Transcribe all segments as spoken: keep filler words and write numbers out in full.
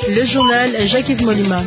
Le journal Jacques-Yves Molima.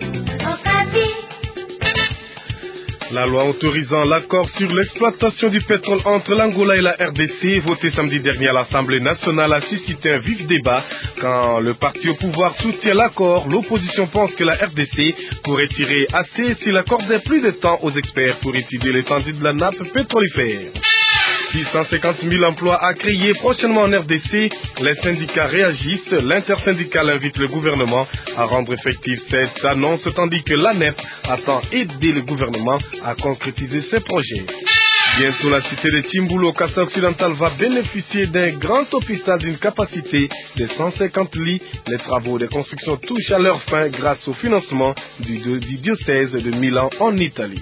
La loi autorisant l'accord sur l'exploitation du pétrole entre l'Angola et la R D C, votée samedi dernier à l'Assemblée nationale, a suscité un vif débat. Quand le parti au pouvoir soutient l'accord, l'opposition pense que la R D C pourrait tirer assez s'il accordait plus de temps aux experts pour étudier l'étendue de la nappe pétrolifère. six cent cinquante mille emplois à créer prochainement en R D C. Les syndicats réagissent. L'intersyndicale invite le gouvernement à rendre effective cette annonce, tandis que l'A N E F attend aider le gouvernement à concrétiser ses projets. Bientôt, la cité de Timboulo, Kassa Occidental, va bénéficier d'un grand hôpital d'une capacité de cent cinquante lits. Les travaux de construction touchent à leur fin grâce au financement du, du diocèse de Milan en Italie.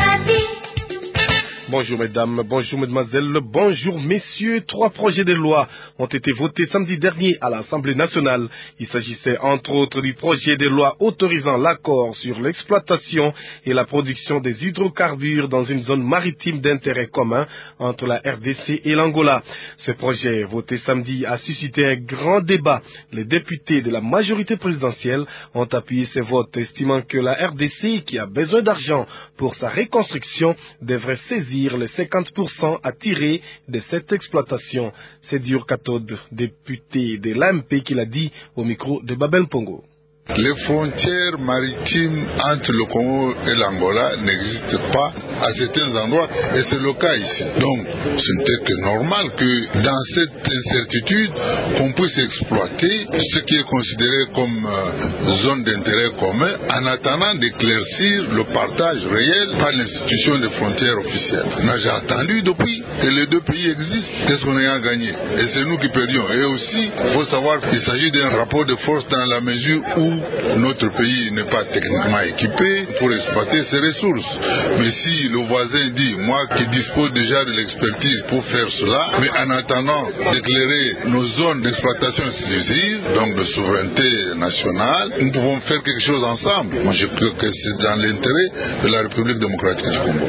Bonjour mesdames, bonjour mesdemoiselles, bonjour messieurs. Trois projets de loi ont été votés samedi dernier à l'Assemblée nationale. Il s'agissait entre autres du projet de loi autorisant l'accord sur l'exploitation et la production des hydrocarbures dans une zone maritime d'intérêt commun entre la R D C et l'Angola. Ce projet voté samedi a suscité un grand débat. Les députés de la majorité présidentielle ont appuyé ces votes, estimant que la R D C, qui a besoin d'argent pour sa reconstruction, devrait saisir les cinquante pour cent à tirer de cette exploitation. C'est Dior Katod, député de l'A M P, qui l'a dit au micro de Babel Pongo. Les frontières maritimes entre le Congo et l'Angola n'existent pas à certains endroits et c'est le cas ici. Donc ce n'était que normal que dans cette incertitude qu'on puisse exploiter ce qui est considéré comme euh, zone d'intérêt commun en attendant d'éclaircir le partage réel par l'institution des frontières officielles. On a déjà attendu depuis que les deux pays existent. Qu'est-ce qu'on a gagné? Et c'est nous qui perdions. Et aussi, il faut savoir qu'il s'agit d'un rapport de force dans la mesure où notre pays n'est pas techniquement équipé pour exploiter ses ressources. Mais si le voisin dit, moi qui dispose déjà de l'expertise pour faire cela, mais en attendant d'éclairer nos zones d'exploitation exclusive, donc de souveraineté nationale, nous pouvons faire quelque chose ensemble. Moi je crois que c'est dans l'intérêt de la République démocratique du Congo.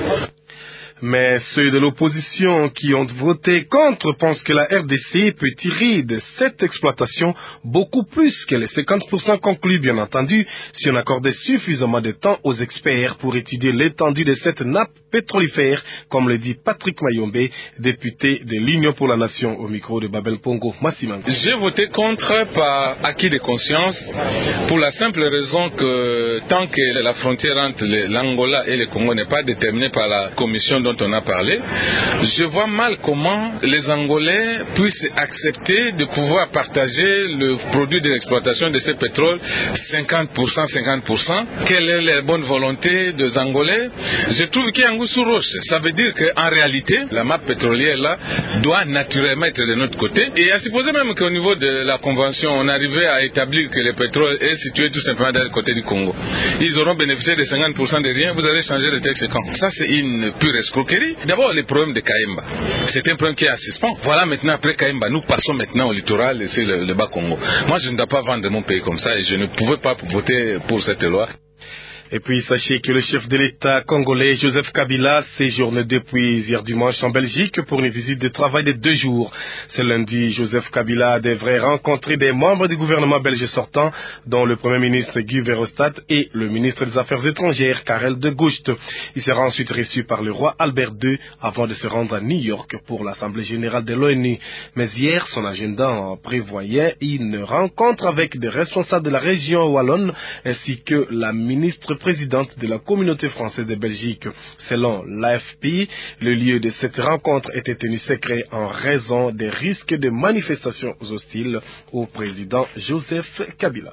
Mais ceux de l'opposition qui ont voté contre pensent que la R D C peut tirer de cette exploitation beaucoup plus que les cinquante pour cent conclus, bien entendu, si on accordait suffisamment de temps aux experts pour étudier l'étendue de cette nappe pétrolifère, comme le dit Patrick Mayombe, député de l'Union pour la Nation, au micro de Babel Pongo. Massiman. J'ai voté contre par acquis de conscience, pour la simple raison que tant que la frontière entre l'Angola et le Congo n'est pas déterminée par la commission dont on a parlé, je vois mal comment les Angolais puissent accepter de pouvoir partager le produit de l'exploitation de ce pétrole cinquante pour cent, cinquante pour cent. Quelle est la bonne volonté des Angolais? Je trouve qu'il y a un goût sous roche. Ça veut dire qu'en réalité, la map pétrolière là doit naturellement être de notre côté. Et à supposer même qu'au niveau de la convention, on arrivait à établir que le pétrole est situé tout simplement dans le côté du Congo. Ils auront bénéficié de cinquante pour cent de rien. Vous allez changer le texte quand? Ça, c'est une pure escroquerie. D'abord, les problèmes de Kaemba. C'est un problème qui est en suspens. Voilà, maintenant, après Kaemba, nous passons maintenant au littoral et c'est le, le Bas-Congo. Moi, je ne dois pas vendre mon pays comme ça et je ne pouvais pas voter pour cette loi. Et puis, sachez que le chef de l'État congolais, Joseph Kabila, séjourne depuis hier dimanche en Belgique pour une visite de travail de deux jours. Ce lundi, Joseph Kabila devrait rencontrer des membres du gouvernement belge sortant, dont le Premier ministre Guy Verhofstadt et le ministre des Affaires étrangères, Karel de Gucht. Il sera ensuite reçu par le roi Albert deux avant de se rendre à New York pour l'Assemblée générale de l'ONU. Mais hier, son agenda en prévoyait une rencontre avec des responsables de la région wallonne ainsi que la ministre présidente de la communauté française de Belgique. Selon l'A F P, le lieu de cette rencontre était tenu secret en raison des risques de manifestations hostiles au président Joseph Kabila.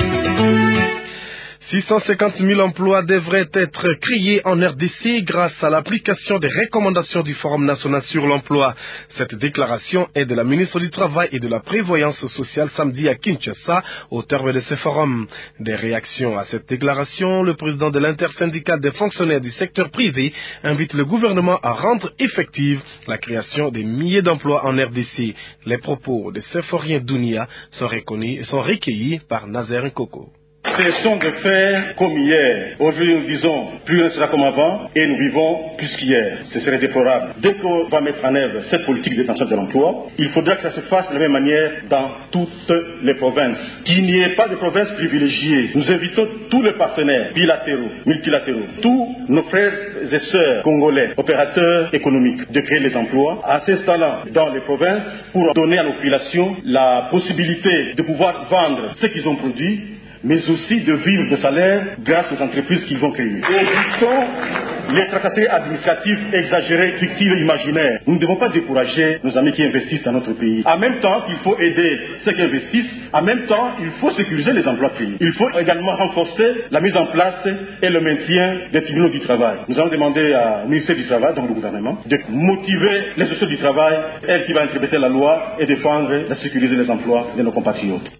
six cent cinquante mille emplois devraient être créés en R D C grâce à l'application des recommandations du Forum national sur l'emploi. Cette déclaration est de la ministre du Travail et de la Prévoyance sociale samedi à Kinshasa au terme de ce forum. Des réactions à cette déclaration, le président de l'intersyndicale des fonctionnaires du secteur privé invite le gouvernement à rendre effective la création des milliers d'emplois en R D C. Les propos de Séphorien Dounia sont, sont recueillis par Nazaire Nkoko. cessons de faire comme hier. Aujourd'hui, nous disons plus rien sera comme avant et nous vivons plus qu'hier. Ce serait déplorable. Dès qu'on va mettre en œuvre cette politique de détention de l'emploi, il faudra que ça se fasse de la même manière dans toutes les provinces. Qu'il n'y ait pas de provinces privilégiées. Nous invitons tous les partenaires bilatéraux, multilatéraux, tous nos frères et sœurs congolais, opérateurs économiques, de créer les emplois, en s'installant dans les provinces pour donner à nos populations la possibilité de pouvoir vendre ce qu'ils ont produit, mais aussi de vivre de salaire grâce aux entreprises qu'ils vont créer. Évitons les tracasseries administratives exagérées, fictives et imaginaires. Nous ne devons pas décourager nos amis qui investissent dans notre pays. En même temps qu'il faut aider ceux qui investissent, en même temps, il faut sécuriser les emplois créés. Il faut également renforcer la mise en place et le maintien des tribunaux du travail. Nous allons demander au ministère du Travail, donc le gouvernement, de motiver les sociétés du travail, elle qui va interpréter la loi et défendre et sécuriser les emplois de nos compatriotes.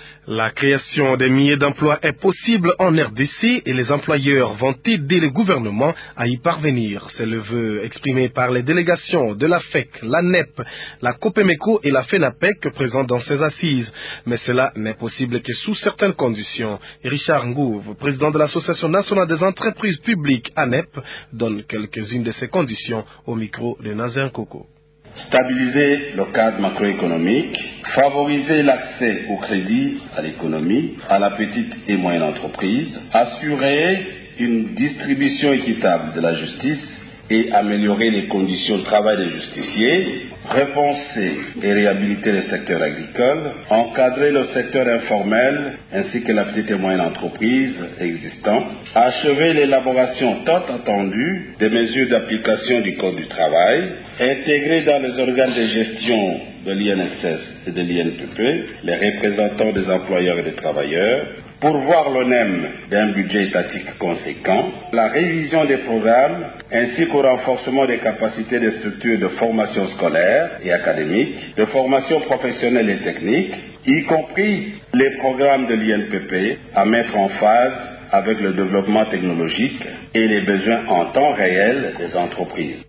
La création des milliers d'emplois est possible en R D C et les employeurs vont aider le gouvernement à y parvenir. C'est le vœu exprimé par les délégations de la F E C, la N E P, la COPEMECO et la FENAPEC présentes dans ces assises. Mais cela n'est possible que sous certaines conditions. Richard Ngouv, président de l'Association nationale des entreprises publiques A N E P, donne quelques-unes de ces conditions au micro de Nazaire Koko. Stabiliser le cadre macroéconomique, favoriser l'accès au crédit à l'économie, à la petite et moyenne entreprise, assurer une distribution équitable de la justice et améliorer les conditions de travail des justiciers, repenser et réhabiliter le secteur agricole, encadrer le secteur informel ainsi que la petite et moyenne entreprise existante, achever l'élaboration tant attendue des mesures d'application du Code du travail, intégrer dans les organes de gestion de l'I N S S et de l'I N P P les représentants des employeurs et des travailleurs, pourvoir l'O N E M d'un budget étatique conséquent, la révision des programmes ainsi qu'au renforcement des capacités des structures de formation scolaire et académique, de formation professionnelle et technique, y compris les programmes de l'I N P P à mettre en phase avec le développement technologique et les besoins en temps réel des entreprises.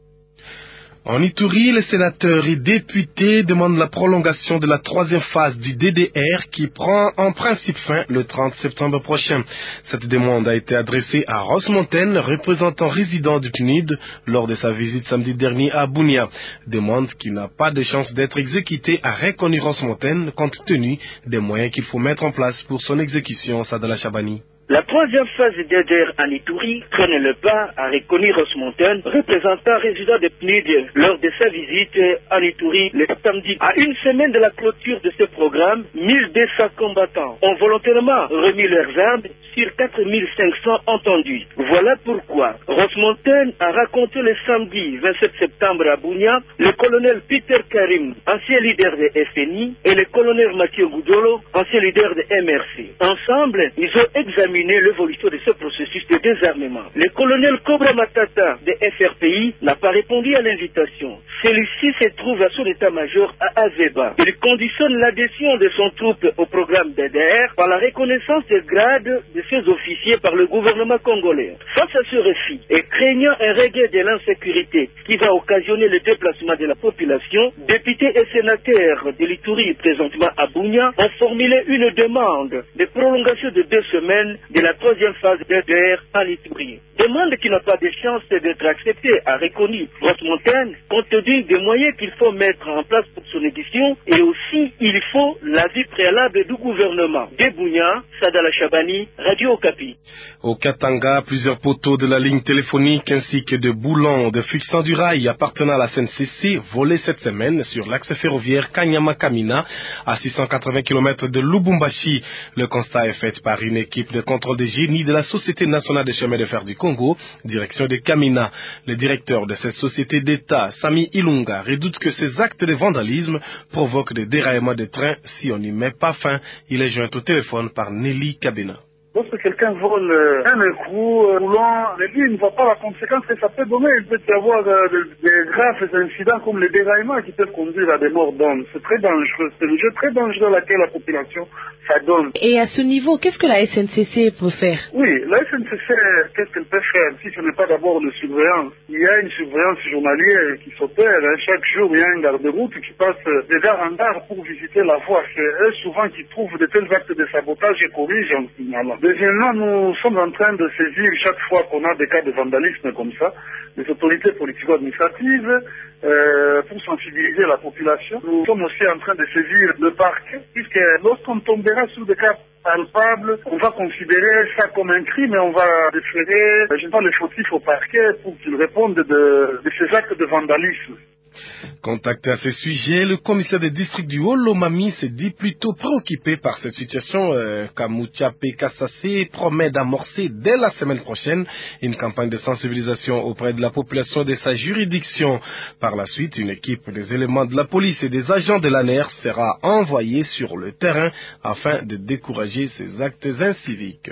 En Ituri, les sénateurs et députés demandent la prolongation de la troisième phase du D D R qui prend en principe fin le trente septembre prochain. Cette demande a été adressée à Ross Montaine, représentant résident du P N U D, lors de sa visite samedi dernier à Bunia. Demande qui n'a pas de chance d'être exécutée, a reconnu Ross Montaine compte tenu des moyens qu'il faut mettre en place pour son exécution. Sadala Chabani. La troisième phase du D D R en Ituri traîne le pas, a reconnu Ross Montaine, représentant résident de P N U D lors de sa visite en Ituri le samedi. À une semaine de la clôture de ce programme, mille deux cents combattants ont volontairement remis leurs armes sur quatre mille cinq cents entendus. Voilà pourquoi Ross Montaine a raconté le samedi vingt-sept septembre à Bunia le colonel Peter Karim, ancien leader de F N I, et le colonel Mathieu Goudolo, ancien leader de M R C. Ensemble, ils ont examiné l'évolution de ce processus de désarmement. Le colonel Cobra Matata de F R P I n'a pas répondu à l'invitation. Celui-ci se trouve à son état-major à Azeba. Il conditionne l'adhésion de son troupe au programme D D R par la reconnaissance des grades de ses officiers par le gouvernement congolais. Face à ce refus et craignant un regain de l'insécurité qui va occasionner le déplacement de la population, députés et sénateurs de l'Ituri présentement à Bunia ont formulé une demande de prolongation de deux semaines de la troisième phase D D R en Ituri. Demande qui n'a pas de chance d'être acceptée, a reconnu Ross Montaine, compte tenu des moyens qu'il faut mettre en place pour son édition, et aussi il faut l'avis préalable du gouvernement. De Bunia, Sadala Chabani, Radio Okapi. Au Katanga, plusieurs poteaux de la ligne téléphonique ainsi que de boulons de fixant du rail appartenant à la S N C C volés cette semaine sur l'axe ferroviaire Kanyama-Kamina à six cent quatre-vingts kilomètres de Lubumbashi. Le constat est fait par une équipe de contrôle des génies de la Société nationale des chemins de fer du Congo, direction de Kamina. Le directeur de cette société d'État, Sami Ilunga, redoute que ces actes de vandalisme provoquent des déraillements de trains si on n'y met pas fin. Il est joint au téléphone par Nelly Kabena. Lorsque quelqu'un vole euh, un écrou euh, roulant, lui, il ne voit pas la conséquence que ça peut donner. Il peut y avoir euh, des, des graves incidents comme les déraillements qui peuvent conduire à des morts d'hommes. C'est très dangereux. C'est un jeu très dangereux à laquelle la population s'adonne. Et à ce niveau, qu'est-ce que la S N C C peut faire? Oui, la S N C C, qu'est-ce qu'elle peut faire si ce n'est pas d'abord de surveillance? Il y a une surveillance journalière qui s'opère. Hein. Chaque jour, il y a un garde-route qui passe de gare en gare pour visiter la voie. C'est eux souvent qui trouvent de tels actes de sabotage et corrigent en signalant. Deuxièmement, nous sommes en train de saisir chaque fois qu'on a des cas de vandalisme comme ça, les autorités politico-administratives euh, pour sensibiliser la population. Nous sommes aussi en train de saisir le parquet, puisque lorsqu'on tombera sur des cas palpables, on va considérer ça comme un crime et on va déférer, je ne sais pas, les fautifs au parquet pour qu'ils répondent de, de ces actes de vandalisme. Contacté à ce sujet, le commissaire des districts du Haut-Lomami s'est dit plutôt préoccupé par cette situation. Euh, Kamouchape Kassassé promet d'amorcer dès la semaine prochaine une campagne de sensibilisation auprès de la population de sa juridiction. Par la suite, une équipe des éléments de la police et des agents de l'A N E R sera envoyée sur le terrain afin de décourager ces actes inciviques.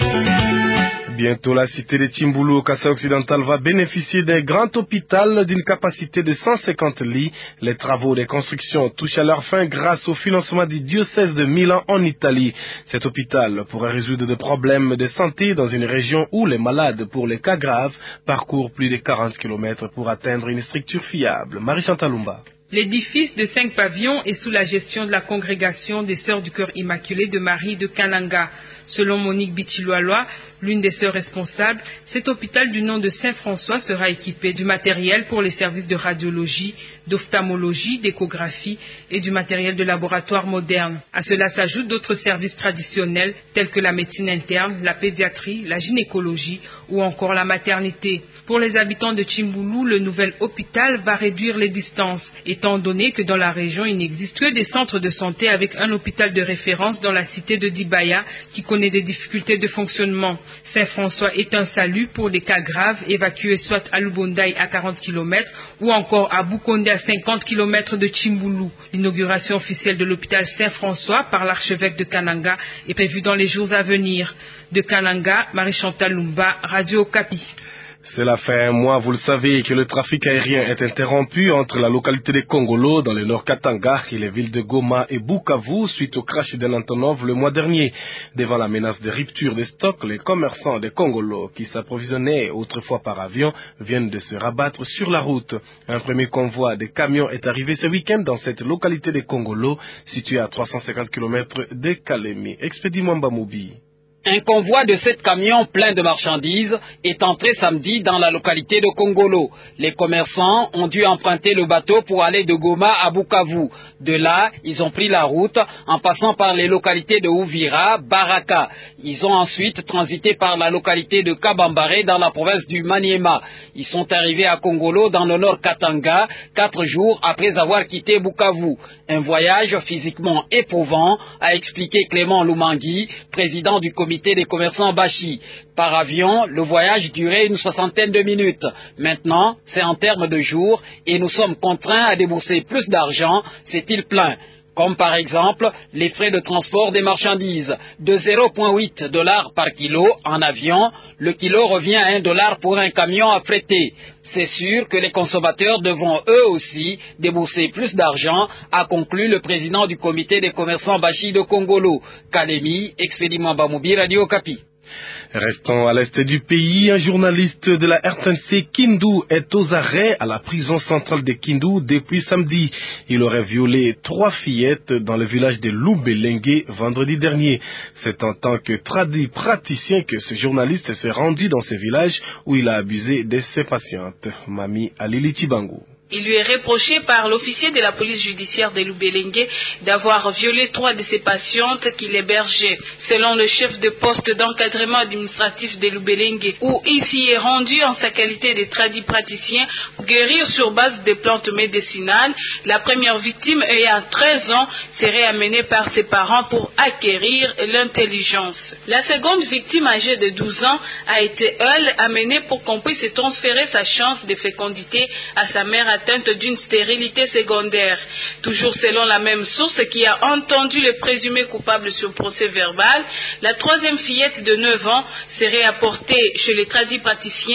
Bientôt, la cité de Tchimbulu au Kassai occidental va bénéficier d'un grand hôpital d'une capacité de cent cinquante lits. Les travaux de construction touchent à leur fin grâce au financement du diocèse de Milan en Italie. Cet hôpital pourrait résoudre des problèmes de santé dans une région où les malades pour les cas graves parcourent plus de quarante kilomètres pour atteindre une structure fiable. Marie-Chantal Lumba. L'édifice de cinq pavillons est sous la gestion de la congrégation des Sœurs du Cœur Immaculé de Marie de Kananga. Selon Monique Bichiloaloa, l'une des sœurs responsables, cet hôpital du nom de Saint-François sera équipé du matériel pour les services de radiologie, d'ophtalmologie, d'échographie et du matériel de laboratoire moderne. À cela s'ajoutent d'autres services traditionnels tels que la médecine interne, la pédiatrie, la gynécologie ou encore la maternité. Pour les habitants de Tchimbulu, le nouvel hôpital va réduire les distances, étant donné que dans la région, il n'existe que des centres de santé avec un hôpital de référence dans la cité de Dibaya qui connaît des difficultés de fonctionnement. Saint-François est un salut pour des cas graves évacués soit à Lubondaï à quarante kilomètres ou encore à Bukonde à cinquante kilomètres de Tchimbulu. L'inauguration officielle de l'hôpital Saint-François par l'archevêque de Kananga est prévue dans les jours à venir. De Kananga, Marie-Chantal Lumba, Radio Okapi. Cela fait un mois, vous le savez, que le trafic aérien est interrompu entre la localité de Kongolo, dans le nord Katanga, et les villes de Goma et Bukavu, suite au crash d'un Antonov le mois dernier. Devant la menace de rupture des stocks, les commerçants de Kongolo, qui s'approvisionnaient autrefois par avion, viennent de se rabattre sur la route. Un premier convoi de camions est arrivé ce week-end dans cette localité de Kongolo, située à trois cent cinquante kilomètres de Kalemi. Expédie Mwamba Moubi. Un convoi de sept camions pleins de marchandises est entré samedi dans la localité de Kongolo. Les commerçants ont dû emprunter le bateau pour aller de Goma à Bukavu. De là, ils ont pris la route en passant par les localités de Uvira, Baraka. Ils ont ensuite transité par la localité de Kabambare dans la province du Maniema. Ils sont arrivés à Kongolo dans le nord Katanga, quatre jours après avoir quitté Bukavu. Un voyage physiquement éprouvant, a expliqué Clément Lumangui, président du comité des commerçants Bachi. Par avion, le voyage durait une soixantaine de minutes. Maintenant, c'est en termes de jours et nous sommes contraints à débourser plus d'argent, s'est-il plaint. Comme par exemple les frais de transport des marchandises. De zéro virgule huit dollars par kilo en avion, le kilo revient à un dollar pour un camion affrété. C'est sûr que les consommateurs devront eux aussi débourser plus d'argent, a conclu le président du comité des commerçants Bachi de Kongolo. Kalemi, Expédie Mwamba Moubi, Radio Okapi. Restons à l'est du pays, un journaliste de la R T N C Kindu est aux arrêts à la prison centrale de Kindu depuis samedi. Il aurait violé trois fillettes dans le village de Lubelengue vendredi dernier. C'est en tant que tradit praticien que ce journaliste s'est rendu dans ce village où il a abusé de ses patientes. Mami Alili Chibangu. Il lui est reproché par l'officier de la police judiciaire de Lubelengue d'avoir violé trois de ses patientes qu'il hébergeait. Selon le chef de poste d'encadrement administratif de Lubelengue, où il s'y est rendu en sa qualité de tradit praticien pour guérir sur base des plantes médicinales, la première victime ayant treize ans serait amenée par ses parents pour acquérir l'intelligence. La seconde victime âgée de douze ans a été, elle, amenée pour qu'on puisse transférer sa chance de fécondité à sa mère atteinte d'une stérilité secondaire. Toujours selon la même source qui a entendu le présumé coupable sur procès verbal, la troisième fillette de neuf ans serait apportée chez les tradis praticiens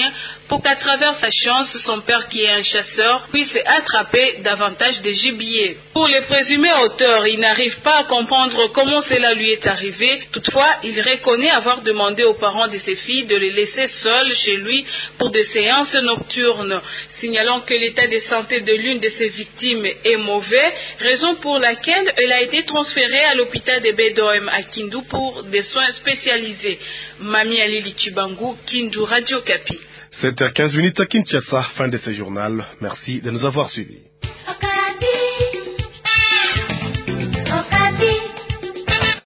pour qu'à travers sa chance, son père qui est un chasseur puisse attraper davantage de gibier. Pour les présumés auteurs, il n'arrive pas à comprendre comment cela lui est arrivé. Toutefois, il reconnaît avoir demandé aux parents de ses filles de les laisser seules chez lui pour des séances nocturnes, signalant que l'état de santé de l'une de ses victimes est mauvais, raison pour laquelle elle a été transférée à l'hôpital de Bedouin à Kindu pour des soins spécialisés. Mami Alili Chibangu, Kindu, Radio Kapi. sept heures quinze minutes à Kinshasa, fin de ce journal. Merci de nous avoir suivis.